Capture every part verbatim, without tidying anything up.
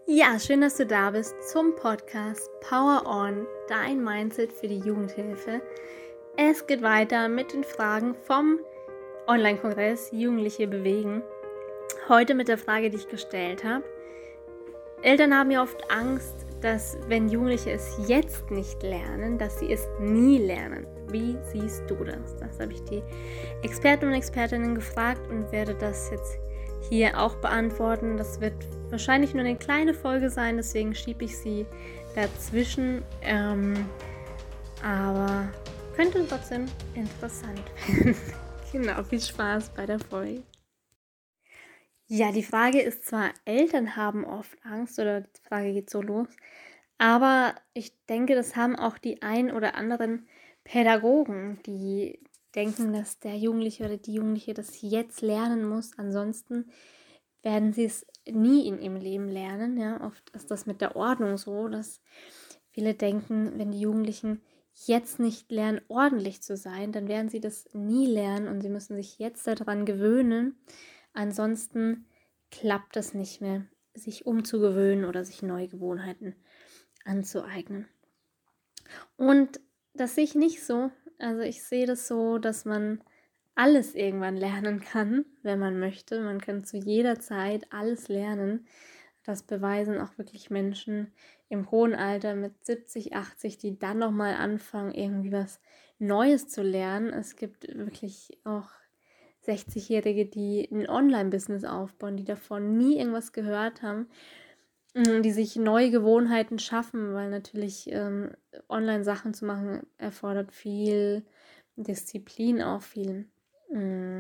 Ja, schön, dass du da bist zum Podcast Power On, dein Mindset für die Jugendhilfe. Es geht weiter mit den Fragen vom Online-Kongress Jugendliche bewegen. Heute mit der Frage, die ich gestellt habe. Eltern haben ja oft Angst, dass wenn Jugendliche es jetzt nicht lernen, dass sie es nie lernen. Wie siehst du das? Das habe ich die Experten und Expertinnen gefragt und werde das jetzt hier auch beantworten. Das wird wahrscheinlich nur eine kleine Folge sein, deswegen schiebe ich sie dazwischen. Ähm, aber könnte trotzdem interessant werden. Genau, viel Spaß bei der Folge. Ja, die Frage ist zwar, Eltern haben oft Angst, oder die Frage geht so los, aber ich denke, das haben auch die ein oder anderen Pädagogen, die denken, dass der Jugendliche oder die Jugendliche das jetzt lernen muss, ansonsten werden sie es nie in ihrem Leben lernen. Ja, oft ist das mit der Ordnung so, dass viele denken, wenn die Jugendlichen jetzt nicht lernen, ordentlich zu sein, dann werden sie das nie lernen und sie müssen sich jetzt daran gewöhnen. Ansonsten klappt es nicht mehr, sich umzugewöhnen oder sich neue Gewohnheiten anzueignen. Und das sehe ich nicht so. Also ich sehe das so, dass man alles irgendwann lernen kann, wenn man möchte. Man kann zu jeder Zeit alles lernen. Das beweisen auch wirklich Menschen im hohen Alter mit siebzig, achtzig, die dann nochmal anfangen, irgendwie was Neues zu lernen. Es gibt wirklich auch sechzigjährige, die ein Online-Business aufbauen, die davon nie irgendwas gehört haben, die sich neue Gewohnheiten schaffen, weil natürlich ähm, Online-Sachen zu machen erfordert viel Disziplin, auch viel mh,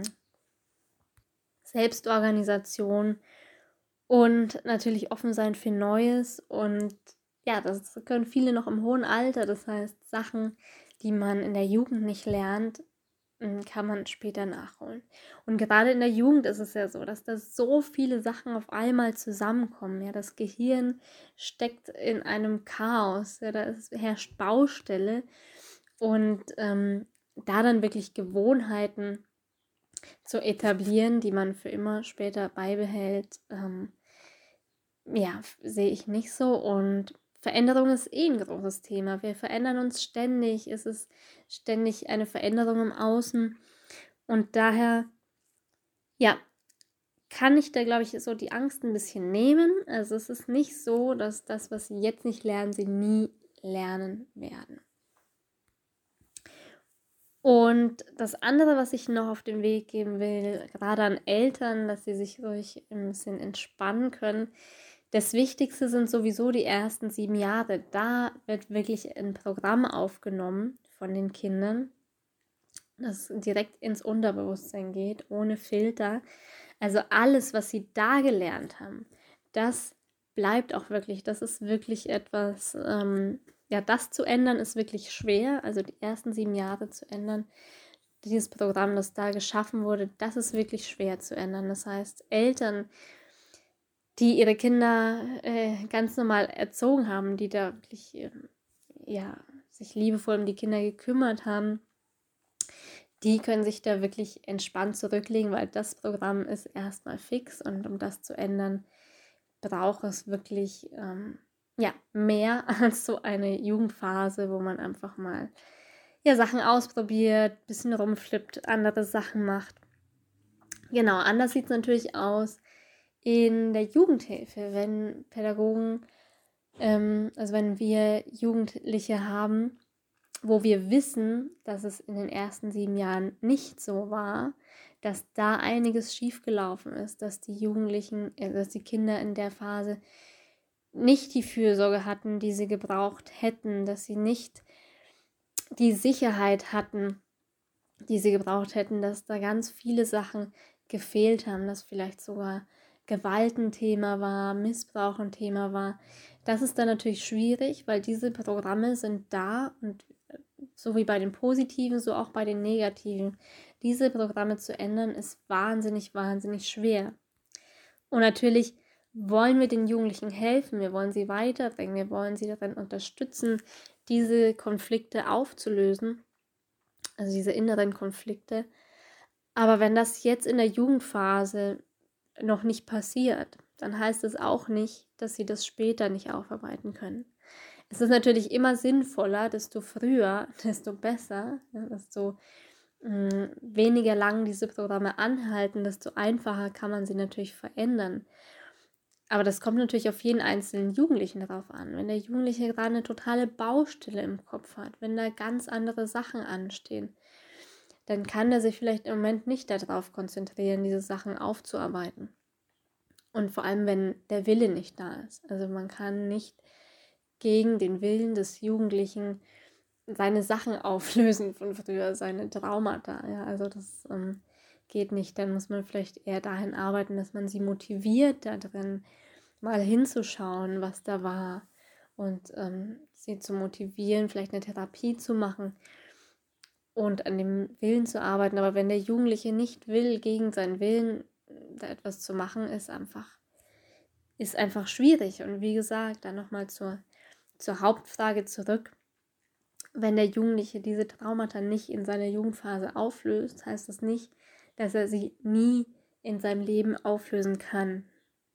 Selbstorganisation und natürlich offen sein für Neues. Und ja, das können viele noch im hohen Alter. Das heißt, Sachen, die man in der Jugend nicht lernt, kann man später nachholen. Und gerade in der Jugend ist es ja so, dass da so viele Sachen auf einmal zusammenkommen. Ja, das Gehirn steckt in einem Chaos. Ja, da ist, herrscht Baustelle. Und ähm, da dann wirklich Gewohnheiten zu etablieren, die man für immer später beibehält, ähm, ja, sehe ich nicht so. Und Veränderung ist eh ein großes Thema. Wir verändern uns ständig. Es ist ständig eine Veränderung im Außen. Und daher, ja, kann ich da, glaube ich, so die Angst ein bisschen nehmen. Also es ist nicht so, dass das, was sie jetzt nicht lernen, sie nie lernen werden. Und das andere, was ich noch auf den Weg geben will, gerade an Eltern, dass sie sich ruhig ein bisschen entspannen können. Das Wichtigste sind sowieso die ersten sieben Jahre. Da wird wirklich ein Programm aufgenommen von den Kindern, das direkt ins Unterbewusstsein geht, ohne Filter. Also alles, was sie da gelernt haben, das bleibt auch wirklich. Das ist wirklich etwas, ähm, ja, das zu ändern ist wirklich schwer. Also die ersten sieben Jahre zu ändern, dieses Programm, das da geschaffen wurde, das ist wirklich schwer zu ändern. Das heißt, Eltern, die ihre Kinder äh, ganz normal erzogen haben, die da wirklich äh, ja, sich liebevoll um die Kinder gekümmert haben, die können sich da wirklich entspannt zurücklegen, weil das Programm ist erstmal fix und um das zu ändern, braucht es wirklich ähm, ja, mehr als so eine Jugendphase, wo man einfach mal ja, Sachen ausprobiert, ein bisschen rumflippt, andere Sachen macht. Genau, anders sieht es natürlich aus in der Jugendhilfe, wenn Pädagogen, ähm, also wenn wir Jugendliche haben, wo wir wissen, dass es in den ersten sieben Jahren nicht so war, dass da einiges schiefgelaufen ist, dass die Jugendlichen, äh, dass die Kinder in der Phase nicht die Fürsorge hatten, die sie gebraucht hätten, dass sie nicht die Sicherheit hatten, die sie gebraucht hätten, dass da ganz viele Sachen gefehlt haben, dass vielleicht sogar Gewalt ein Thema war, Missbrauch ein Thema war. Das ist dann natürlich schwierig, weil diese Programme sind da und so wie bei den Positiven, so auch bei den Negativen. Diese Programme zu ändern, ist wahnsinnig, wahnsinnig schwer. Und natürlich wollen wir den Jugendlichen helfen, wir wollen sie weiterbringen, wir wollen sie darin unterstützen, diese Konflikte aufzulösen, also diese inneren Konflikte. Aber wenn das jetzt in der Jugendphase noch nicht passiert, dann heißt es auch nicht, dass sie das später nicht aufarbeiten können. Es ist natürlich immer sinnvoller, desto früher, desto besser, ja, desto mh, weniger lang diese Programme anhalten, desto einfacher kann man sie natürlich verändern. Aber das kommt natürlich auf jeden einzelnen Jugendlichen darauf an. Wenn der Jugendliche gerade eine totale Baustelle im Kopf hat, wenn da ganz andere Sachen anstehen, dann kann er sich vielleicht im Moment nicht darauf konzentrieren, diese Sachen aufzuarbeiten. Und vor allem, wenn der Wille nicht da ist. Also man kann nicht gegen den Willen des Jugendlichen seine Sachen auflösen von früher, seine Traumata. Ja, also das ähm, geht nicht. Dann muss man vielleicht eher dahin arbeiten, dass man sie motiviert, da drin mal hinzuschauen, was da war und ähm, sie zu motivieren, vielleicht eine Therapie zu machen und an dem Willen zu arbeiten. Aber wenn der Jugendliche nicht will, gegen seinen Willen da etwas zu machen, ist einfach, ist einfach schwierig. Und wie gesagt, dann nochmal zur, zur Hauptfrage zurück. Wenn der Jugendliche diese Traumata nicht in seiner Jugendphase auflöst, heißt das nicht, dass er sie nie in seinem Leben auflösen kann.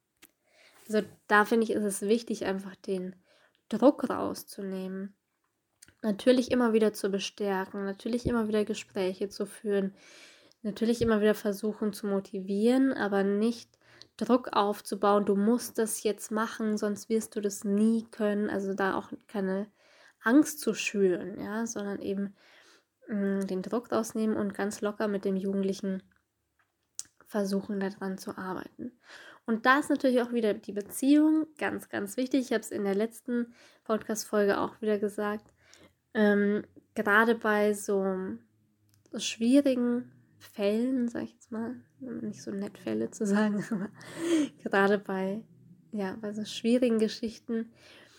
Also da finde ich, ist es wichtig, einfach den Druck rauszunehmen. Natürlich immer wieder zu bestärken, natürlich immer wieder Gespräche zu führen, natürlich immer wieder versuchen zu motivieren, aber nicht Druck aufzubauen, du musst das jetzt machen, sonst wirst du das nie können. Also da auch keine Angst zu schüren, ja, sondern eben mh, den Druck rausnehmen und ganz locker mit dem Jugendlichen versuchen, daran zu arbeiten. Und da ist natürlich auch wieder die Beziehung ganz, ganz wichtig. Ich habe es in der letzten Podcast-Folge auch wieder gesagt. Ähm, gerade bei so, so schwierigen Fällen, sage ich jetzt mal, nicht so nett Fälle zu sagen, aber gerade bei, ja, bei so schwierigen Geschichten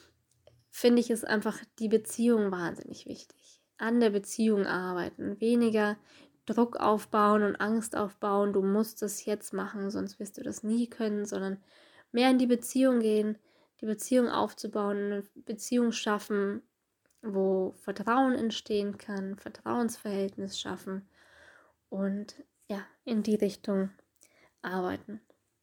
finde ich es einfach die Beziehung wahnsinnig wichtig. An der Beziehung arbeiten, weniger Druck aufbauen und Angst aufbauen, du musst das jetzt machen, sonst wirst du das nie können, sondern mehr in die Beziehung gehen, die Beziehung aufzubauen, eine Beziehung schaffen, wo Vertrauen entstehen kann, Vertrauensverhältnis schaffen und ja, in die Richtung arbeiten.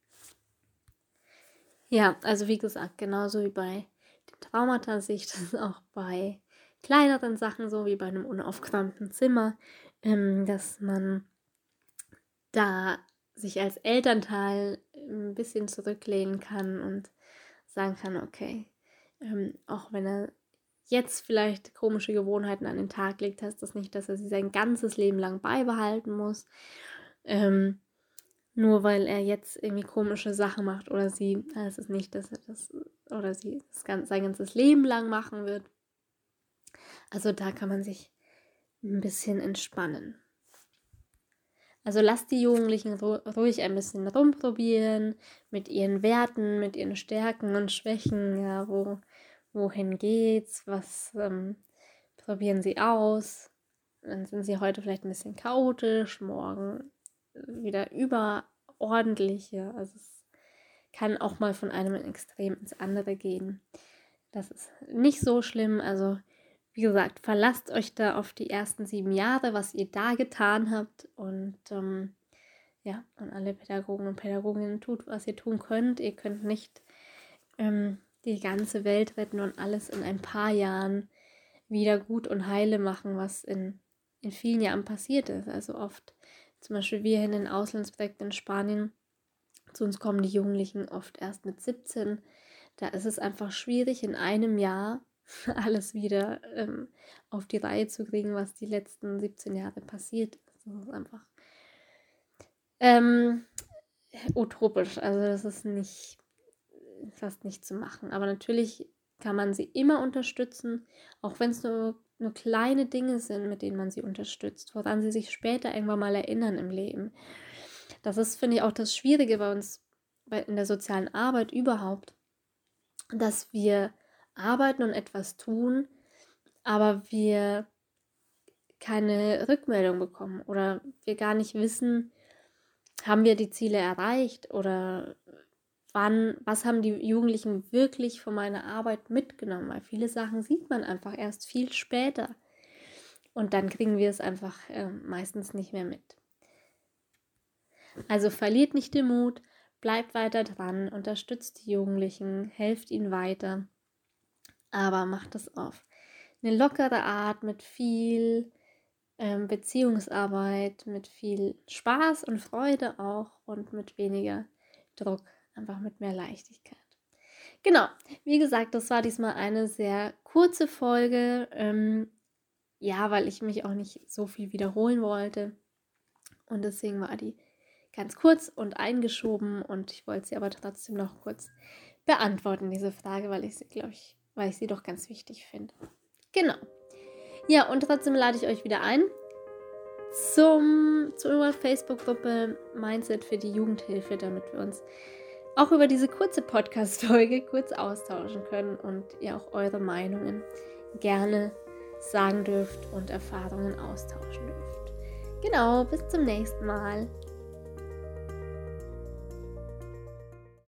Ja, also wie gesagt, genauso wie bei den Traumata sehe ich das auch bei kleineren Sachen so, wie bei einem unaufgeräumten Zimmer, ähm, dass man da sich als Elternteil ein bisschen zurücklehnen kann und sagen kann, okay, ähm, auch wenn er jetzt vielleicht komische Gewohnheiten an den Tag legt, heißt das nicht, dass er sie sein ganzes Leben lang beibehalten muss. Ähm, nur weil er jetzt irgendwie komische Sachen macht oder sie, heißt es nicht, dass er das oder sie das ganz, sein ganzes Leben lang machen wird. Also da kann man sich ein bisschen entspannen. Also lasst die Jugendlichen ruhig ein bisschen rumprobieren mit ihren Werten, mit ihren Stärken und Schwächen. Ja, wo, wohin geht's? Was ähm, probieren sie aus? Dann sind sie heute vielleicht ein bisschen chaotisch, morgen wieder überordentlich. Ja. Also es kann auch mal von einem Extrem ins andere gehen. Das ist nicht so schlimm. Also wie gesagt, verlasst euch da auf die ersten sieben Jahre, was ihr da getan habt und ähm, ja, und alle Pädagogen und Pädagoginnen tut, was ihr tun könnt. Ihr könnt nicht ähm, die ganze Welt retten und alles in ein paar Jahren wieder gut und heile machen, was in, in vielen Jahren passiert ist. Also oft, zum Beispiel wir in den Auslandsprojekten in Spanien, zu uns kommen die Jugendlichen oft erst mit siebzehn. Da ist es einfach schwierig, in einem Jahr alles wieder ähm, auf die Reihe zu kriegen, was die letzten siebzehn Jahre passiert ist. Das ist einfach ähm, utopisch. Also das ist nicht, fast nicht zu machen. Aber natürlich kann man sie immer unterstützen, auch wenn es nur, nur kleine Dinge sind, mit denen man sie unterstützt, woran sie sich später irgendwann mal erinnern im Leben. Das ist, finde ich, auch das Schwierige bei uns bei, in der sozialen Arbeit überhaupt, dass wir arbeiten und etwas tun, aber wir keine Rückmeldung bekommen oder wir gar nicht wissen, haben wir die Ziele erreicht oder wann, was haben die Jugendlichen wirklich von meiner Arbeit mitgenommen, weil viele Sachen sieht man einfach erst viel später und dann kriegen wir es einfach äh, meistens nicht mehr mit. Also verliert nicht den Mut, bleibt weiter dran, unterstützt die Jugendlichen, helft ihnen weiter, aber macht es auf eine lockere Art mit viel ähm, Beziehungsarbeit, mit viel Spaß und Freude auch und mit weniger Druck, einfach mit mehr Leichtigkeit. Genau, wie gesagt, das war diesmal eine sehr kurze Folge, ähm, ja, weil ich mich auch nicht so viel wiederholen wollte und deswegen war die ganz kurz und eingeschoben und ich wollte sie aber trotzdem noch kurz beantworten, diese Frage, weil ich sie, glaube ich, weil ich sie doch ganz wichtig finde. Genau. Ja, und trotzdem lade ich euch wieder ein zum, zu unserer Facebook-Gruppe Mindset für die Jugendhilfe, damit wir uns auch über diese kurze Podcast-Folge kurz austauschen können und ihr auch eure Meinungen gerne sagen dürft und Erfahrungen austauschen dürft. Genau, bis zum nächsten Mal.